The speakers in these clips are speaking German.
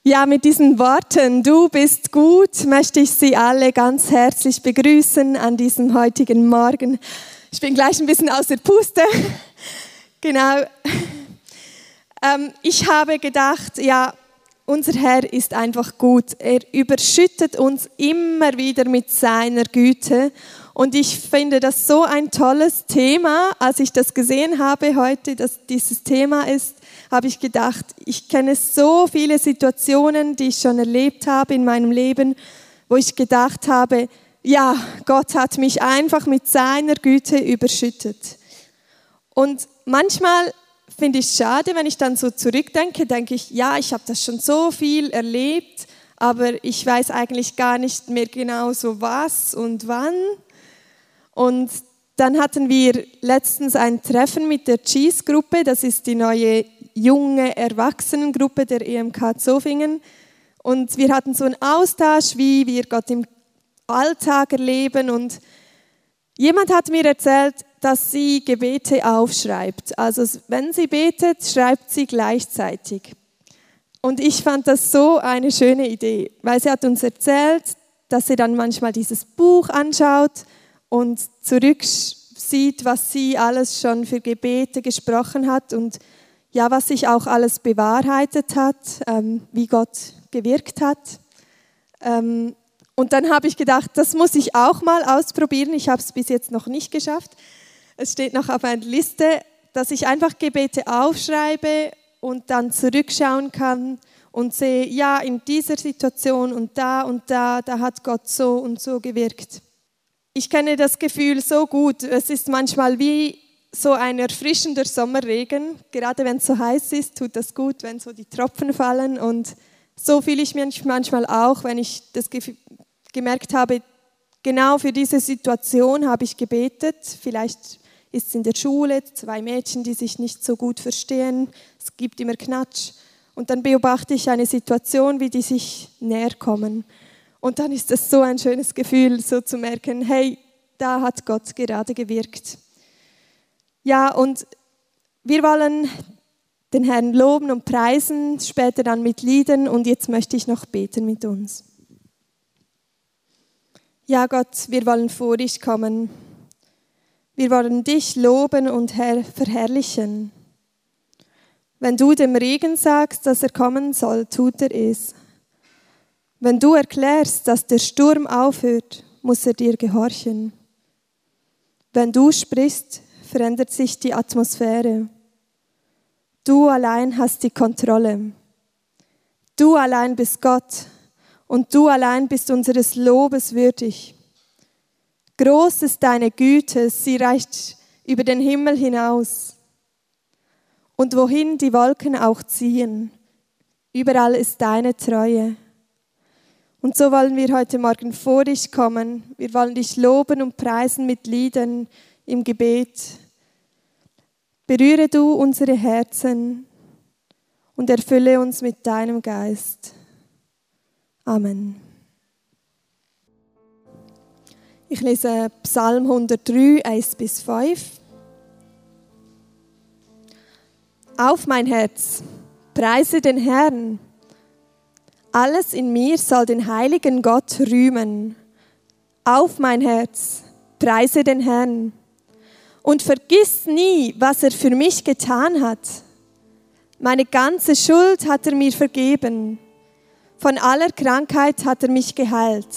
Ja, mit diesen Worten, du bist gut, möchte ich Sie alle ganz herzlich begrüßen an diesem heutigen Morgen. Ich bin gleich ein bisschen aus der Puste. Genau. Ich habe gedacht, ja, unser Herr ist einfach gut. Er überschüttet uns immer wieder mit seiner Güte. Und ich finde das so ein tolles Thema. Als ich das gesehen habe heute, dass dieses Thema ist, habe ich gedacht, ich kenne so viele Situationen, die ich schon erlebt habe in meinem Leben, wo ich gedacht habe, ja, Gott hat mich einfach mit seiner Güte überschüttet. Und manchmal finde ich es schade, wenn ich dann so zurückdenke, denke ich, ja, ich habe das schon so viel erlebt, aber ich weiß eigentlich gar nicht mehr genau so was und wann. Und dann hatten wir letztens ein Treffen mit der Cheese-Gruppe, das ist die neue junge Erwachsenengruppe der EMK Zofingen. Und wir hatten so einen Austausch, wie wir Gott im Alltag erleben. Und jemand hat mir erzählt, dass sie Gebete aufschreibt. Also wenn sie betet, schreibt sie gleichzeitig. Und ich fand das so eine schöne Idee, weil sie hat uns erzählt, dass sie dann manchmal dieses Buch anschaut und zurücksieht, was sie alles schon für Gebete gesprochen hat und ja, was sich auch alles bewahrheitet hat, wie Gott gewirkt hat. Und dann habe ich gedacht, das muss ich auch mal ausprobieren. Ich habe es bis jetzt noch nicht geschafft. Es steht noch auf einer Liste, dass ich einfach Gebete aufschreibe und dann zurückschauen kann und sehe, ja, in dieser Situation und da hat Gott so und so gewirkt. Ich kenne das Gefühl so gut. Es ist manchmal wie so ein erfrischender Sommerregen. Gerade wenn es so heiß ist, tut das gut, wenn so die Tropfen fallen. Und so fühle ich mich manchmal auch, wenn ich das gemerkt habe, genau für diese Situation habe ich gebetet. Vielleicht ist es in der Schule, 2 Mädchen, die sich nicht so gut verstehen. Es gibt immer Knatsch. Und dann beobachte ich eine Situation, wie die sich näher kommen. Und dann ist es so ein schönes Gefühl, so zu merken, hey, da hat Gott gerade gewirkt. Ja, und wir wollen den Herrn loben und preisen, später dann mit Liedern und jetzt möchte ich noch beten mit uns. Ja, Gott, wir wollen vor dich kommen. Wir wollen dich loben und verherrlichen. Wenn du dem Regen sagst, dass er kommen soll, tut er es. Wenn du erklärst, dass der Sturm aufhört, muss er dir gehorchen. Wenn du sprichst, verändert sich die Atmosphäre. Du allein hast die Kontrolle. Du allein bist Gott und du allein bist unseres Lobes würdig. Groß ist deine Güte, sie reicht über den Himmel hinaus. Und wohin die Wolken auch ziehen, überall ist deine Treue. Und so wollen wir heute Morgen vor dich kommen. Wir wollen dich loben und preisen mit Liedern im Gebet. Berühre du unsere Herzen und erfülle uns mit deinem Geist. Amen. Ich lese Psalm 103, 1-5. Auf mein Herz, preise den Herrn. Alles in mir soll den heiligen Gott rühmen. Auf mein Herz, preise den Herrn. Und vergiss nie, was er für mich getan hat. Meine ganze Schuld hat er mir vergeben. Von aller Krankheit hat er mich geheilt.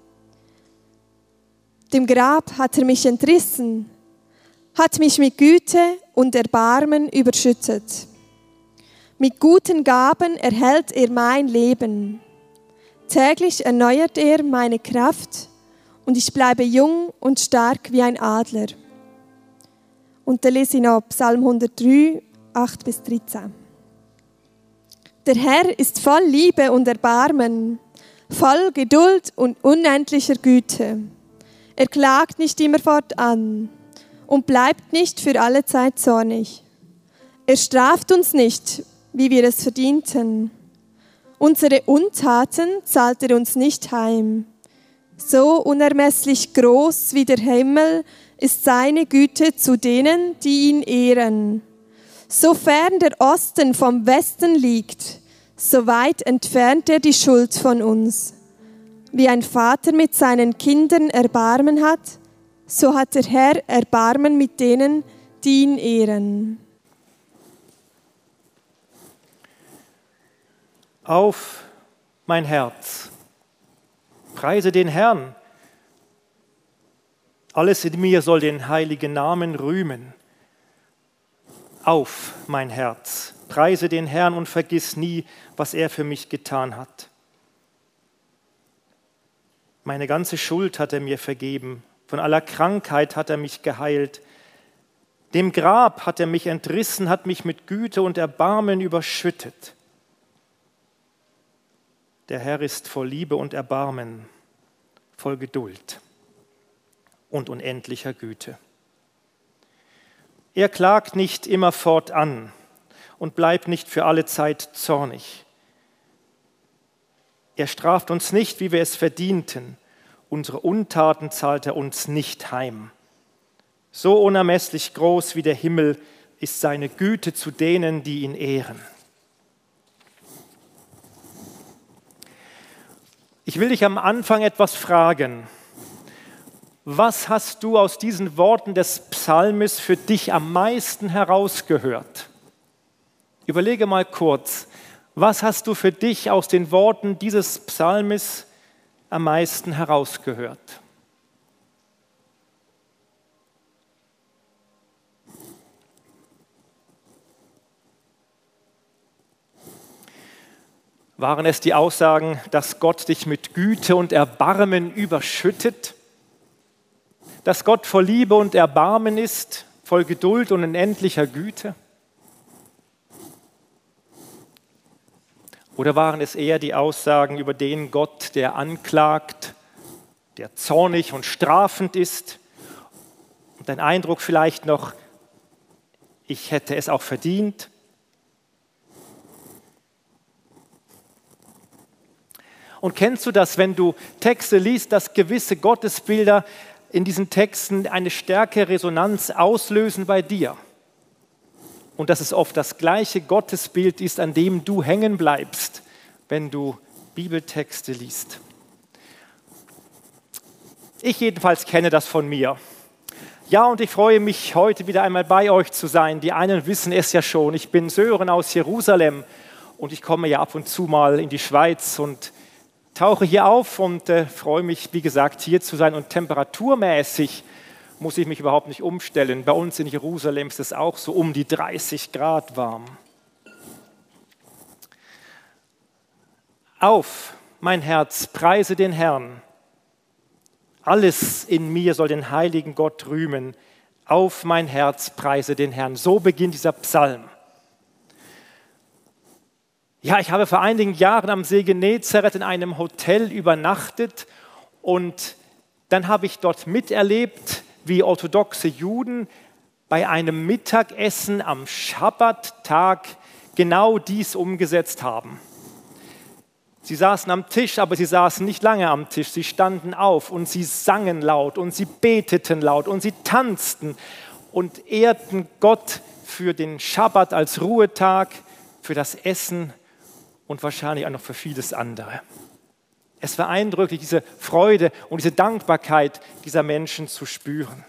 Dem Grab hat er mich entrissen, hat mich mit Güte und Erbarmen überschüttet. Mit guten Gaben erhält er mein Leben. Täglich erneuert er meine Kraft und ich bleibe jung und stark wie ein Adler. Und da lese ich noch Psalm 103, 8-13. Der Herr ist voll Liebe und Erbarmen, voll Geduld und unendlicher Güte. Er klagt nicht immerfort an und bleibt nicht für alle Zeit zornig. Er straft uns nicht, wie wir es verdienten. Unsere Untaten zahlt er uns nicht heim. So unermesslich groß wie der Himmel ist seine Güte zu denen, die ihn ehren. So fern der Osten vom Westen liegt, So weit entfernt er die Schuld von uns. Wie ein Vater mit seinen Kindern Erbarmen hat, so hat der Herr Erbarmen mit denen, die ihn ehren. Auf mein Herz, preise den Herrn. Alles in mir soll den heiligen Namen rühmen. Auf mein Herz, preise den Herrn und vergiss nie, was er für mich getan hat. Meine ganze Schuld hat er mir vergeben, von aller Krankheit hat er mich geheilt. Dem Grab hat er mich entrissen, hat mich mit Güte und Erbarmen überschüttet. Der Herr ist voll Liebe und Erbarmen, voll Geduld und unendlicher Güte. Er klagt nicht immerfort an und bleibt nicht für alle Zeit zornig. Er straft uns nicht, wie wir es verdienten. Unsere Untaten zahlt er uns nicht heim. So unermesslich groß wie der Himmel ist seine Güte zu denen, die ihn ehren. Ich will dich am Anfang etwas fragen. Was hast du aus diesen Worten des Psalmes für dich am meisten herausgehört? Überlege mal kurz, was hast du für dich aus den Worten dieses Psalmes am meisten herausgehört? Waren es die Aussagen, dass Gott dich mit Güte und Erbarmen überschüttet? Dass Gott voll Liebe und Erbarmen ist, voll Geduld und unendlicher Güte? Oder waren es eher die Aussagen über den Gott, der anklagt, der zornig und strafend ist? Und dein Eindruck vielleicht noch, ich hätte es auch verdient? Und kennst du das, wenn du Texte liest, dass gewisse Gottesbilder in diesen Texten eine stärkere Resonanz auslösen bei dir? Und dass es oft das gleiche Gottesbild ist, an dem du hängen bleibst, wenn du Bibeltexte liest. Ich jedenfalls kenne das von mir. Ja, und ich freue mich, heute wieder einmal bei euch zu sein. Die einen wissen es ja schon. Ich bin Sören aus Jerusalem und ich komme ja ab und zu mal in die Schweiz und tauche hier auf und freue mich, wie gesagt, hier zu sein. Und temperaturmäßig muss ich mich überhaupt nicht umstellen. Bei uns in Jerusalem ist es auch so um die 30 Grad warm. Auf, mein Herz, preise den Herrn. Alles in mir soll den heiligen Gott rühmen. Auf, mein Herz, preise den Herrn. So beginnt dieser Psalm. Ja, ich habe vor einigen Jahren am See Genezareth in einem Hotel übernachtet und dann habe ich dort miterlebt, wie orthodoxe Juden bei einem Mittagessen am Schabbattag genau dies umgesetzt haben. Sie saßen am Tisch, aber sie saßen nicht lange am Tisch. Sie standen auf und sie sangen laut und sie beteten laut und sie tanzten und ehrten Gott für den Schabbat als Ruhetag, für das Essen und wahrscheinlich auch noch für vieles andere. Es war eindrücklich, diese Freude und diese Dankbarkeit dieser Menschen zu spüren.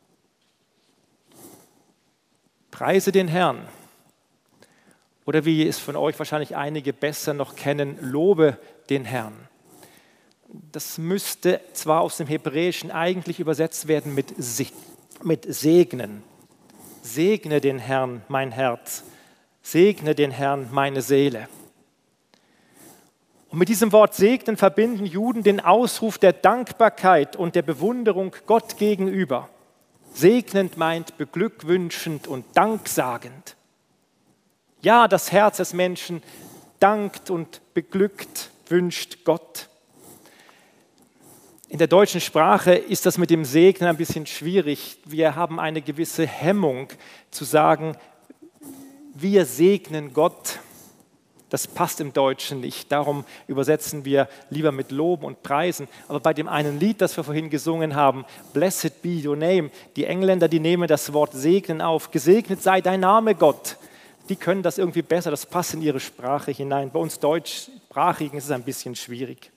Preise den Herrn. Oder wie es von euch wahrscheinlich einige besser noch kennen, lobe den Herrn. Das müsste zwar aus dem Hebräischen eigentlich übersetzt werden mit segnen. Segne den Herrn, mein Herz. Segne den Herrn, meine Seele. Und mit diesem Wort segnen verbinden Juden den Ausruf der Dankbarkeit und der Bewunderung Gott gegenüber. Segnend meint beglückwünschend und danksagend. Ja, das Herz des Menschen dankt und beglückt, wünscht Gott. In der deutschen Sprache ist das mit dem Segnen ein bisschen schwierig. Wir haben eine gewisse Hemmung zu sagen, wir segnen Gott. Das passt im Deutschen nicht, darum übersetzen wir lieber mit Loben und Preisen. Aber bei dem einen Lied, das wir vorhin gesungen haben, Blessed be your name, die Engländer, die nehmen das Wort segnen auf. Gesegnet sei dein Name, Gott. die können das irgendwie besser, das passt in ihre Sprache hinein. Bei uns Deutschsprachigen ist es ein bisschen schwierig.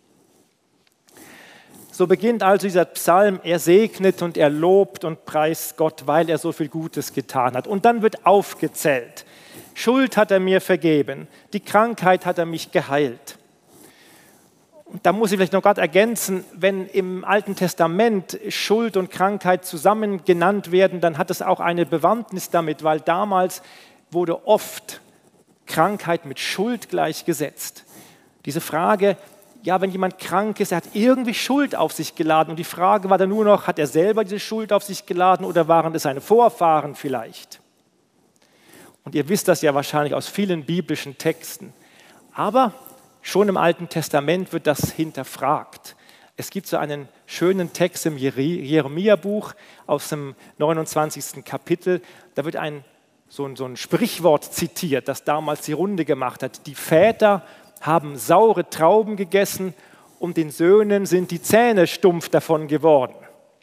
So beginnt also dieser Psalm, er segnet und er lobt und preist Gott, weil er so viel Gutes getan hat. Und dann wird aufgezählt, Schuld hat er mir vergeben, die Krankheit hat er mich geheilt. Und da muss ich vielleicht noch gerade ergänzen, wenn im Alten Testament Schuld und Krankheit zusammen genannt werden, dann hat es auch eine Bewandtnis damit, weil damals wurde oft Krankheit mit Schuld gleichgesetzt. Diese Frage, ja, wenn jemand krank ist, er hat irgendwie Schuld auf sich geladen. Und die Frage war dann nur noch, hat er selber diese Schuld auf sich geladen oder waren es seine Vorfahren vielleicht? Und ihr wisst das ja wahrscheinlich aus vielen biblischen Texten. Aber schon im Alten Testament wird das hinterfragt. Es gibt so einen schönen Text im Jeremia-Buch aus dem 29. Kapitel. Da wird so ein Sprichwort zitiert, das damals die Runde gemacht hat. Die Väter haben saure Trauben gegessen und den Söhnen sind die Zähne stumpf davon geworden.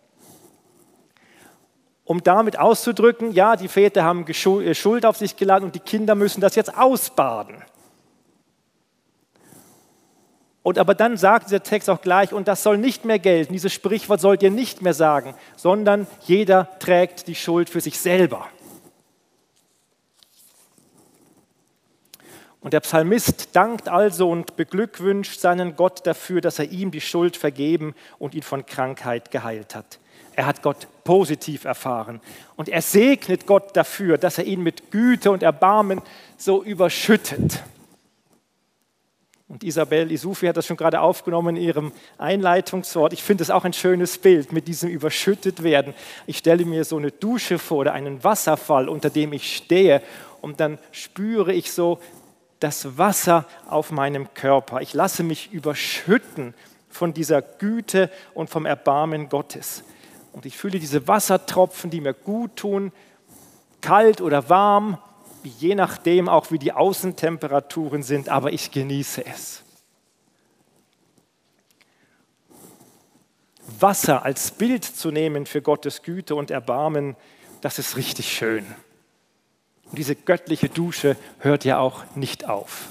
Um damit auszudrücken, ja, die Väter haben Schuld auf sich geladen und die Kinder müssen das jetzt ausbaden. Und aber dann sagt dieser Text auch gleich, und das soll nicht mehr gelten, dieses Sprichwort sollt ihr nicht mehr sagen, sondern jeder trägt die Schuld für sich selber. Und der Psalmist dankt also und beglückwünscht seinen Gott dafür, dass er ihm die Schuld vergeben und ihn von Krankheit geheilt hat. Er hat Gott positiv erfahren und er segnet Gott dafür, dass er ihn mit Güte und Erbarmen so überschüttet. Und Isabel Isufi hat das schon gerade aufgenommen in ihrem Einleitungswort. Ich finde es auch ein schönes Bild mit diesem überschüttet werden. Ich stelle mir so eine Dusche vor oder einen Wasserfall, unter dem ich stehe und dann spüre ich so das Wasser auf meinem Körper. Ich lasse mich überschütten von dieser Güte und vom Erbarmen Gottes. Und ich fühle diese Wassertropfen, die mir gut tun, kalt oder warm, je nachdem auch wie die Außentemperaturen sind, aber ich genieße es. Wasser als Bild zu nehmen für Gottes Güte und Erbarmen, das ist richtig schön. Und diese göttliche Dusche hört ja auch nicht auf.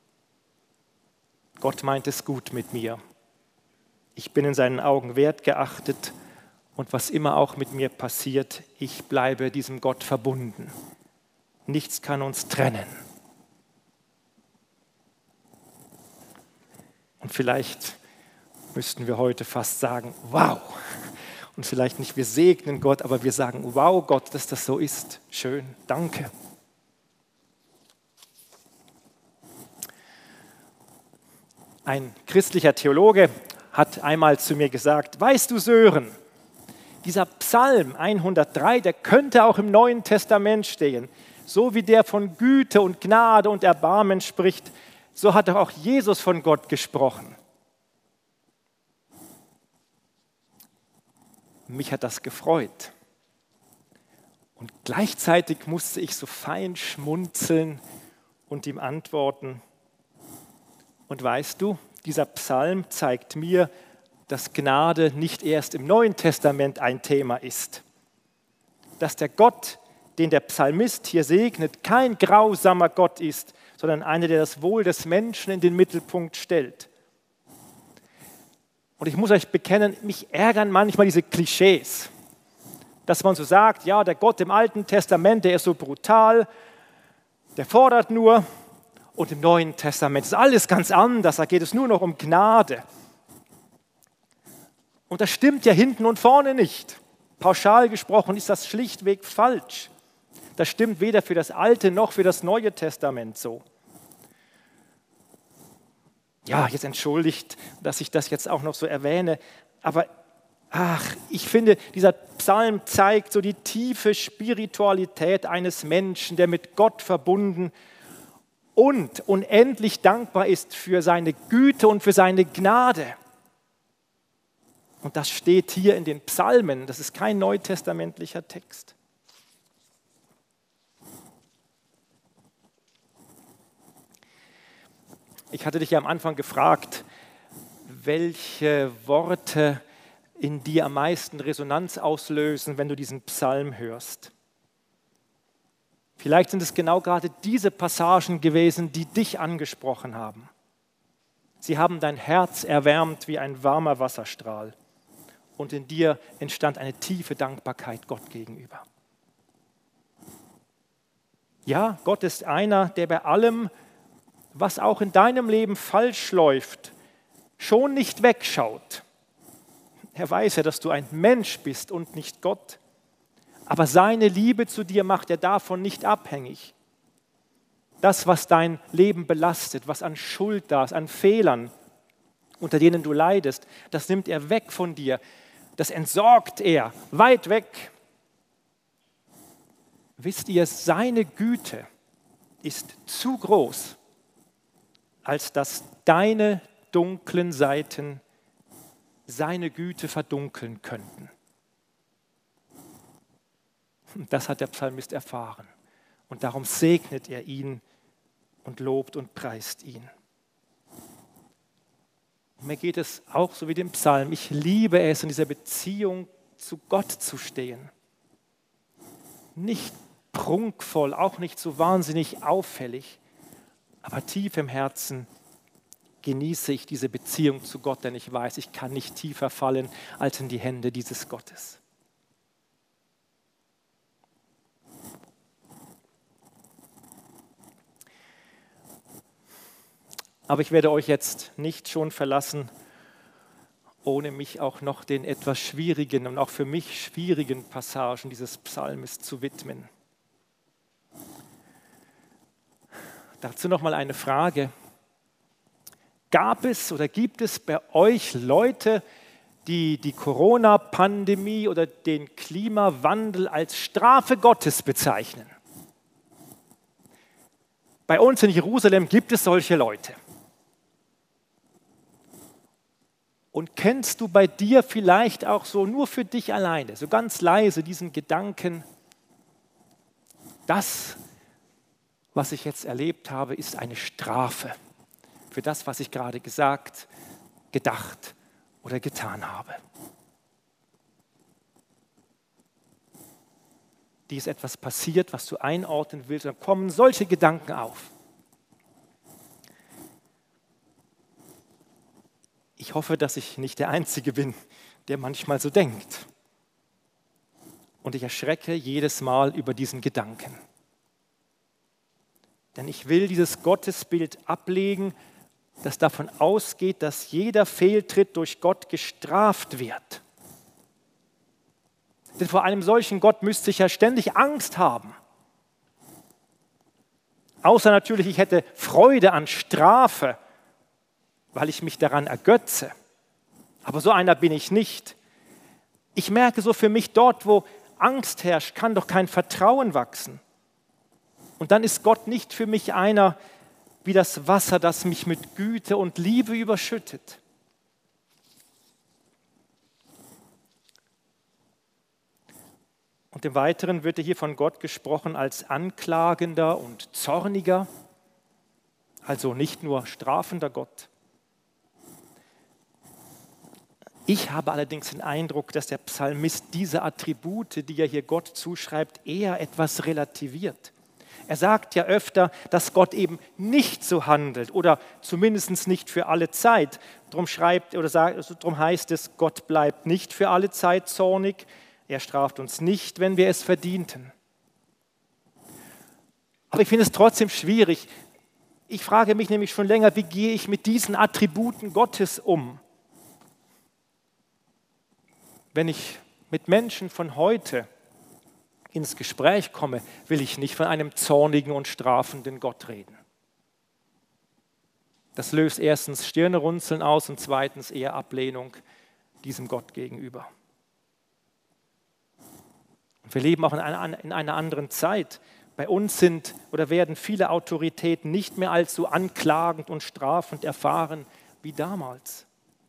Gott meint es gut mit mir. Ich bin in seinen Augen wertgeachtet und was immer auch mit mir passiert, ich bleibe diesem Gott verbunden. Nichts kann uns trennen. Und vielleicht müssten wir heute fast sagen, wow. Und vielleicht nicht, wir segnen Gott, aber wir sagen, wow Gott, dass das so ist. Schön, danke. Ein christlicher Theologe hat einmal zu mir gesagt, weißt du Sören, dieser Psalm 103, der könnte auch im Neuen Testament stehen. So wie der von Güte und Gnade und Erbarmen spricht, so hat doch auch Jesus von Gott gesprochen. Mich hat das gefreut. Und gleichzeitig musste ich so fein schmunzeln und ihm antworten. Und weißt du, dieser Psalm zeigt mir, dass Gnade nicht erst im Neuen Testament ein Thema ist. Dass der Gott, den der Psalmist hier segnet, kein grausamer Gott ist, sondern einer, der das Wohl des Menschen in den Mittelpunkt stellt. Und ich muss euch bekennen, mich ärgern manchmal diese Klischees, dass man so sagt, ja, der Gott im Alten Testament, der ist so brutal, der fordert nur, und im Neuen Testament ist alles ganz anders, da geht es nur noch um Gnade. Und das stimmt ja hinten und vorne nicht. Pauschal gesprochen ist das schlichtweg falsch. Das stimmt weder für das Alte noch für das Neue Testament so. Ja, jetzt entschuldigt, dass ich das jetzt auch noch so erwähne, aber ich finde, dieser Psalm zeigt so die tiefe Spiritualität eines Menschen, der mit Gott verbunden und unendlich dankbar ist für seine Güte und für seine Gnade. Und das steht hier in den Psalmen, das ist kein neutestamentlicher Text. Ich hatte dich ja am Anfang gefragt, welche Worte in dir am meisten Resonanz auslösen, wenn du diesen Psalm hörst. Vielleicht sind es genau gerade diese Passagen gewesen, die dich angesprochen haben. Sie haben dein Herz erwärmt wie ein warmer Wasserstrahl. Und in dir entstand eine tiefe Dankbarkeit Gott gegenüber. Ja, Gott ist einer, der bei allem, was auch in deinem Leben falsch läuft, schon nicht wegschaut. Er weiß ja, dass du ein Mensch bist und nicht Gott. Aber seine Liebe zu dir macht er davon nicht abhängig. Das, was dein Leben belastet, was an Schuld da ist, an Fehlern, unter denen du leidest, das nimmt er weg von dir. Das entsorgt er weit weg. Wisst ihr, seine Güte ist zu groß, als dass deine dunklen Seiten seine Güte verdunkeln könnten. Das hat der Psalmist erfahren. Und darum segnet er ihn und lobt und preist ihn. Und mir geht es auch so wie dem Psalm. Ich liebe es, in dieser Beziehung zu Gott zu stehen. Nicht prunkvoll, auch nicht so wahnsinnig auffällig, aber tief im Herzen genieße ich diese Beziehung zu Gott, denn ich weiß, ich kann nicht tiefer fallen als in die Hände dieses Gottes. Aber ich werde euch jetzt nicht schon verlassen, ohne mich auch noch den etwas schwierigen und auch für mich schwierigen Passagen dieses Psalmes zu widmen. Dazu nochmal eine Frage. Gab es oder gibt es bei euch Leute, die die Corona-Pandemie oder den Klimawandel als Strafe Gottes bezeichnen? Bei uns in Jerusalem gibt es solche Leute. Und kennst du bei dir vielleicht auch so nur für dich alleine, so ganz leise diesen Gedanken, das, was ich jetzt erlebt habe, ist eine Strafe für das, was ich gerade gesagt, gedacht oder getan habe. Dir ist etwas passiert, was du einordnen willst, dann kommen solche Gedanken auf. Ich hoffe, dass ich nicht der Einzige bin, der manchmal so denkt. Und ich erschrecke jedes Mal über diesen Gedanken. Denn ich will dieses Gottesbild ablegen, das davon ausgeht, dass jeder Fehltritt durch Gott gestraft wird. Denn vor einem solchen Gott müsste ich ja ständig Angst haben. Außer natürlich, ich hätte Freude an Strafe, weil ich mich daran ergötze. Aber so einer bin ich nicht. Ich merke so für mich, dort, wo Angst herrscht, kann doch kein Vertrauen wachsen. Und dann ist Gott nicht für mich einer wie das Wasser, das mich mit Güte und Liebe überschüttet. Und im Weiteren wird hier von Gott gesprochen als anklagender und zorniger, also nicht nur strafender Gott. Ich habe allerdings den Eindruck, dass der Psalmist diese Attribute, die er hier Gott zuschreibt, eher etwas relativiert. Er sagt ja öfter, dass Gott eben nicht so handelt oder zumindest nicht für alle Zeit. Darum heißt es, Gott bleibt nicht für alle Zeit zornig, er straft uns nicht, wenn wir es verdienten. Aber ich finde es trotzdem schwierig. Ich frage mich nämlich schon länger, wie gehe ich mit diesen Attributen Gottes um? Wenn ich mit Menschen von heute ins Gespräch komme, will ich nicht von einem zornigen und strafenden Gott reden. Das löst erstens Stirnerunzeln aus und zweitens eher Ablehnung diesem Gott gegenüber. Und wir leben auch in einer anderen Zeit. Bei uns sind oder werden viele Autoritäten nicht mehr als so anklagend und strafend erfahren wie damals.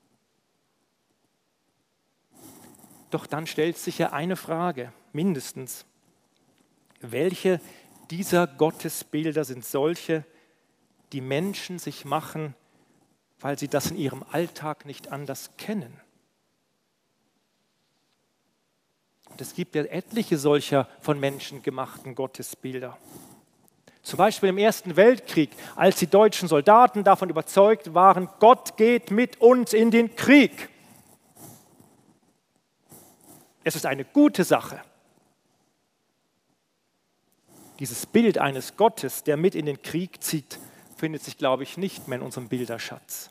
Doch dann stellt sich ja eine Frage, mindestens. Welche dieser Gottesbilder sind solche, die Menschen sich machen, weil sie das in ihrem Alltag nicht anders kennen? Und es gibt ja etliche solcher von Menschen gemachten Gottesbilder. Zum Beispiel im Ersten Weltkrieg, als die deutschen Soldaten davon überzeugt waren, Gott geht mit uns in den Krieg. Es ist eine gute Sache. Dieses Bild eines Gottes, der mit in den Krieg zieht, findet sich, glaube ich, nicht mehr in unserem Bilderschatz.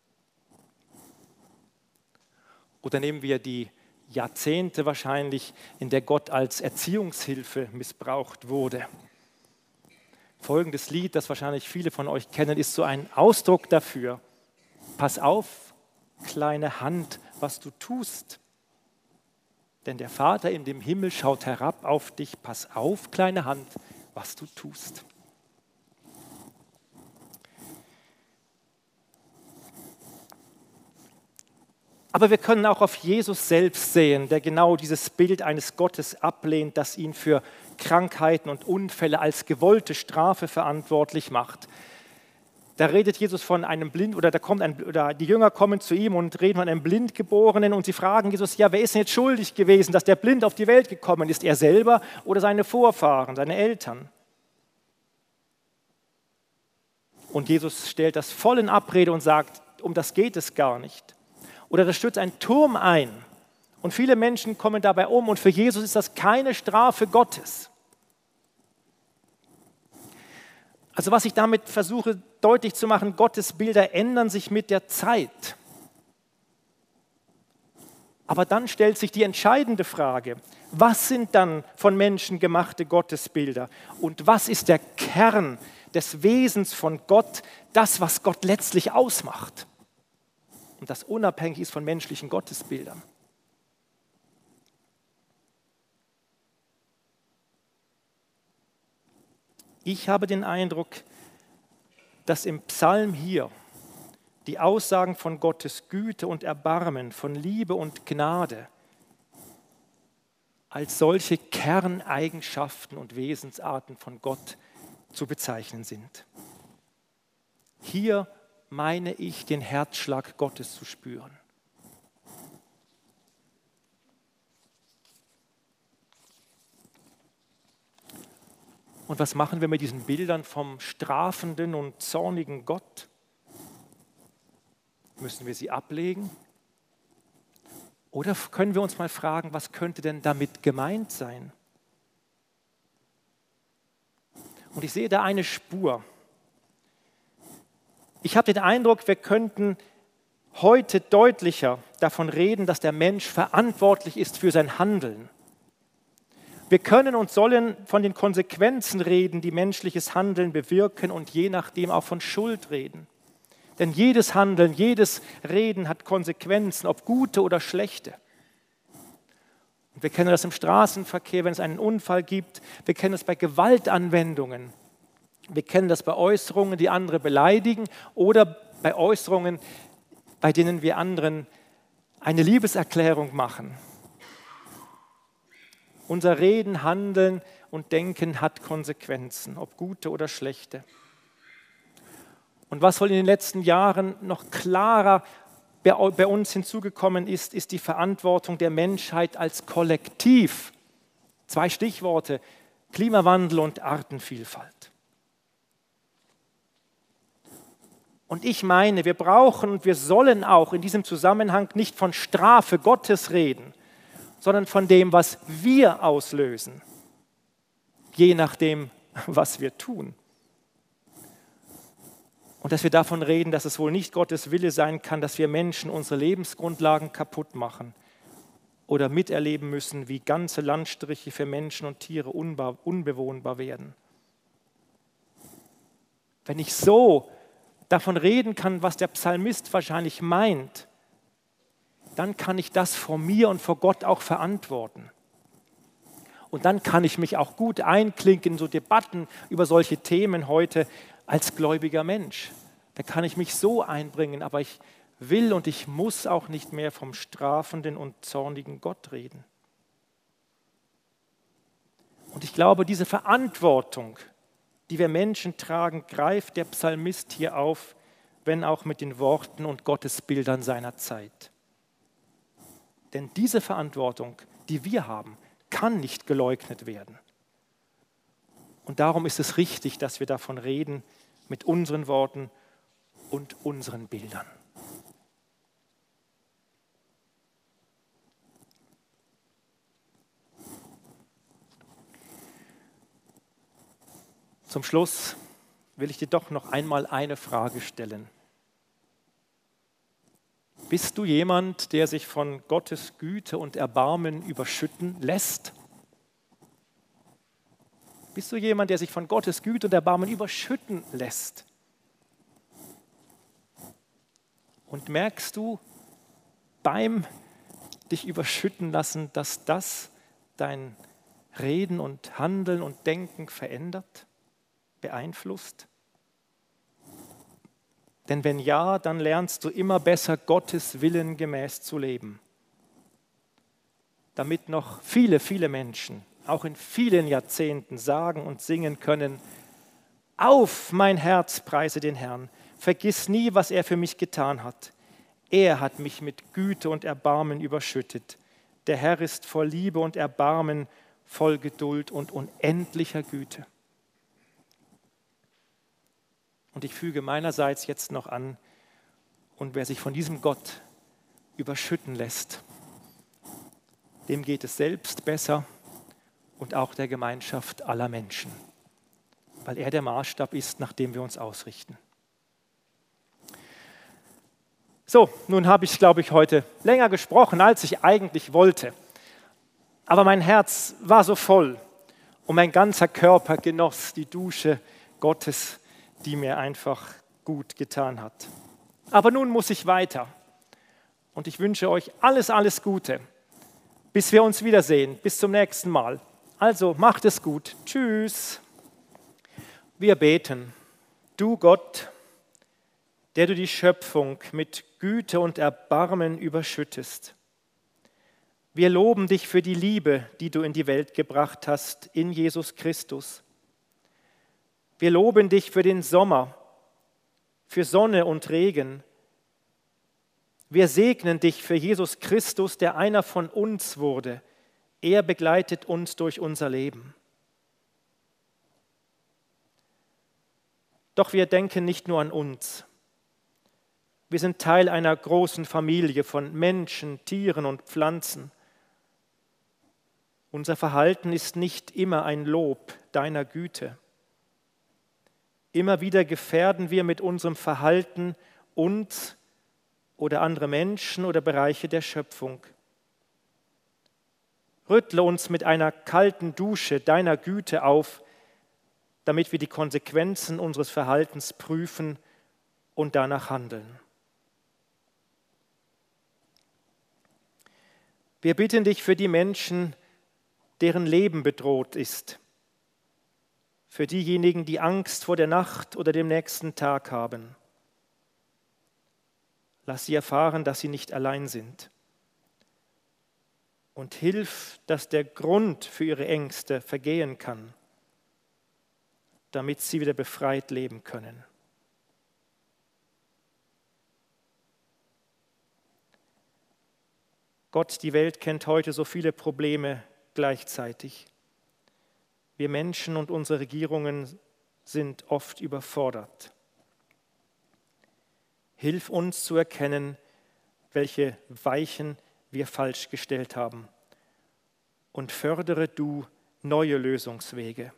Oder nehmen wir die Jahrzehnte wahrscheinlich, in der Gott als Erziehungshilfe missbraucht wurde. Folgendes Lied, das wahrscheinlich viele von euch kennen, ist so ein Ausdruck dafür. Pass auf, kleine Hand, was du tust. Denn der Vater in dem Himmel schaut herab auf dich. Pass auf, kleine Hand, was du tust. Aber wir können auch auf Jesus selbst sehen, der genau dieses Bild eines Gottes ablehnt, das ihn für Krankheiten und Unfälle als gewollte Strafe verantwortlich macht. Da redet Jesus von einem Blind, oder die Jünger kommen zu ihm und reden von einem Blindgeborenen und sie fragen Jesus, ja, wer ist denn jetzt schuldig gewesen, dass der blind auf die Welt gekommen ist? Er selber oder seine Vorfahren, seine Eltern? Und Jesus stellt das voll in Abrede und sagt, um das geht es gar nicht. Oder da stürzt ein Turm ein und viele Menschen kommen dabei um und für Jesus ist das keine Strafe Gottes. Also was ich damit versuche deutlich zu machen, Gottes Bilder ändern sich mit der Zeit. Aber dann stellt sich die entscheidende Frage, was sind dann von Menschen gemachte Gottesbilder und was ist der Kern des Wesens von Gott, das, was Gott letztlich ausmacht? Und das unabhängig ist von menschlichen Gottesbildern. Ich habe den Eindruck, dass im Psalm hier die Aussagen von Gottes Güte und Erbarmen, von Liebe und Gnade als solche Kerneigenschaften und Wesensarten von Gott zu bezeichnen sind. Hier meine ich, den Herzschlag Gottes zu spüren. Und was machen wir mit diesen Bildern vom strafenden und zornigen Gott? Müssen wir sie ablegen? Oder können wir uns mal fragen, was könnte denn damit gemeint sein? Und ich sehe da eine Spur. Ich habe den Eindruck, wir könnten heute deutlicher davon reden, dass der Mensch verantwortlich ist für sein Handeln. Wir können und sollen von den Konsequenzen reden, die menschliches Handeln bewirken und je nachdem auch von Schuld reden. Denn jedes Handeln, jedes Reden hat Konsequenzen, ob gute oder schlechte. Und wir kennen das im Straßenverkehr, wenn es einen Unfall gibt. Wir kennen es bei Gewaltanwendungen. Wir kennen das bei Äußerungen, die andere beleidigen oder bei Äußerungen, bei denen wir anderen eine Liebeserklärung machen. Unser Reden, Handeln und Denken hat Konsequenzen, ob gute oder schlechte. Und was wohl in den letzten Jahren noch klarer bei uns hinzugekommen ist, ist die Verantwortung der Menschheit als Kollektiv. 2 Stichworte, Klimawandel und Artenvielfalt. Und ich meine, wir brauchen und wir sollen auch in diesem Zusammenhang nicht von Strafe Gottes reden, sondern von dem, was wir auslösen, je nachdem, was wir tun. Und dass wir davon reden, dass es wohl nicht Gottes Wille sein kann, dass wir Menschen unsere Lebensgrundlagen kaputt machen oder miterleben müssen, wie ganze Landstriche für Menschen und Tiere unbewohnbar werden. Wenn ich so davon reden kann, was der Psalmist wahrscheinlich meint, dann kann ich das vor mir und vor Gott auch verantworten. Und dann kann ich mich auch gut einklinken in so Debatten über solche Themen heute als gläubiger Mensch. Da kann ich mich so einbringen, aber ich will und ich muss auch nicht mehr vom strafenden und zornigen Gott reden. Und ich glaube, diese Verantwortung, die wir Menschen tragen, greift der Psalmist hier auf, wenn auch mit den Worten und Gottesbildern seiner Zeit. Denn diese Verantwortung, die wir haben, kann nicht geleugnet werden. Und darum ist es richtig, dass wir davon reden, mit unseren Worten und unseren Bildern. Zum Schluss will ich dir doch noch einmal eine Frage stellen. Bist du jemand, der sich von Gottes Güte und Erbarmen überschütten lässt? Bist du jemand, der sich von Gottes Güte und Erbarmen überschütten lässt? Und merkst du beim dich überschütten lassen, dass das dein Reden und Handeln und Denken verändert, beeinflusst? Denn wenn ja, dann lernst du immer besser, Gottes Willen gemäß zu leben. Damit noch viele, viele Menschen, auch in vielen Jahrzehnten, sagen und singen können: Auf, mein Herz, preise den Herrn, vergiss nie, was er für mich getan hat. Er hat mich mit Güte und Erbarmen überschüttet. Der Herr ist voll Liebe und Erbarmen, voll Geduld und unendlicher Güte. Und ich füge meinerseits jetzt noch an, und wer sich von diesem Gott überschütten lässt, dem geht es selbst besser und auch der Gemeinschaft aller Menschen, weil er der Maßstab ist, nach dem wir uns ausrichten. So, nun habe ich, glaube ich, heute länger gesprochen, als ich eigentlich wollte. Aber mein Herz war so voll und mein ganzer Körper genoss die Dusche Gottes, die mir einfach gut getan hat. Aber nun muss ich weiter. Und ich wünsche euch alles, alles Gute, bis wir uns wiedersehen. Bis zum nächsten Mal. Also macht es gut. Tschüss. Wir beten. Du Gott, der du die Schöpfung mit Güte und Erbarmen überschüttest. Wir loben dich für die Liebe, die du in die Welt gebracht hast, in Jesus Christus. Wir loben dich für den Sommer, für Sonne und Regen. Wir segnen dich für Jesus Christus, der einer von uns wurde. Er begleitet uns durch unser Leben. Doch wir denken nicht nur an uns. Wir sind Teil einer großen Familie von Menschen, Tieren und Pflanzen. Unser Verhalten ist nicht immer ein Lob deiner Güte. Immer wieder gefährden wir mit unserem Verhalten uns oder andere Menschen oder Bereiche der Schöpfung. Rüttle uns mit einer kalten Dusche deiner Güte auf, damit wir die Konsequenzen unseres Verhaltens prüfen und danach handeln. Wir bitten dich für die Menschen, deren Leben bedroht ist, für diejenigen, die Angst vor der Nacht oder dem nächsten Tag haben. Lass sie erfahren, dass sie nicht allein sind. Und hilf, dass der Grund für ihre Ängste vergehen kann, damit sie wieder befreit leben können. Gott, die Welt kennt heute so viele Probleme gleichzeitig. Wir Menschen und unsere Regierungen sind oft überfordert. Hilf uns zu erkennen, welche Weichen wir falsch gestellt haben, und fördere du neue Lösungswege.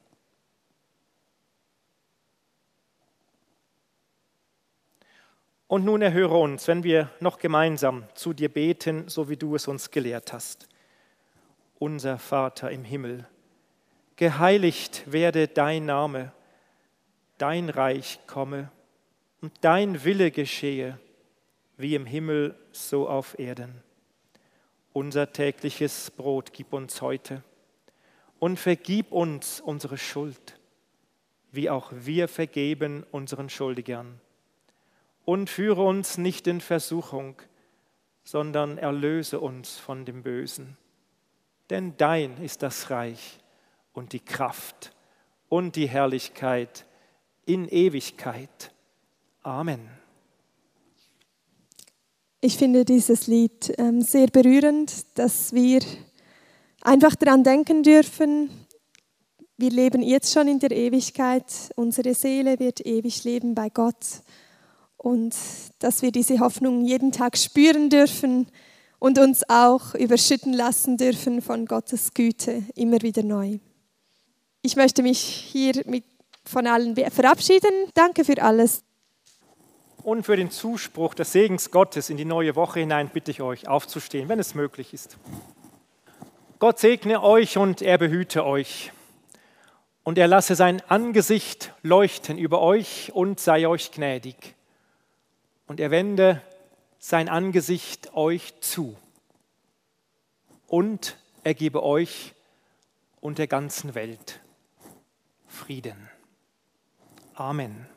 Und nun erhöre uns, wenn wir noch gemeinsam zu dir beten, so wie du es uns gelehrt hast. Unser Vater im Himmel, geheiligt werde dein Name, dein Reich komme und dein Wille geschehe, wie im Himmel, so auf Erden. Unser tägliches Brot gib uns heute und vergib uns unsere Schuld, wie auch wir vergeben unseren Schuldigern. Und führe uns nicht in Versuchung, sondern erlöse uns von dem Bösen. Denn dein ist das Reich und die Kraft und die Herrlichkeit in Ewigkeit. Amen. Ich finde dieses Lied sehr berührend, dass wir einfach daran denken dürfen, wir leben jetzt schon in der Ewigkeit, unsere Seele wird ewig leben bei Gott und dass wir diese Hoffnung jeden Tag spüren dürfen und uns auch überschütten lassen dürfen von Gottes Güte, immer wieder neu. Ich möchte mich hier von allen verabschieden. Danke für alles. Und für den Zuspruch des Segens Gottes in die neue Woche hinein bitte ich euch aufzustehen, wenn es möglich ist. Gott segne euch und er behüte euch. Und er lasse sein Angesicht leuchten über euch und sei euch gnädig. Und er wende sein Angesicht euch zu. Und er gebe euch und der ganzen Welt Frieden. Amen.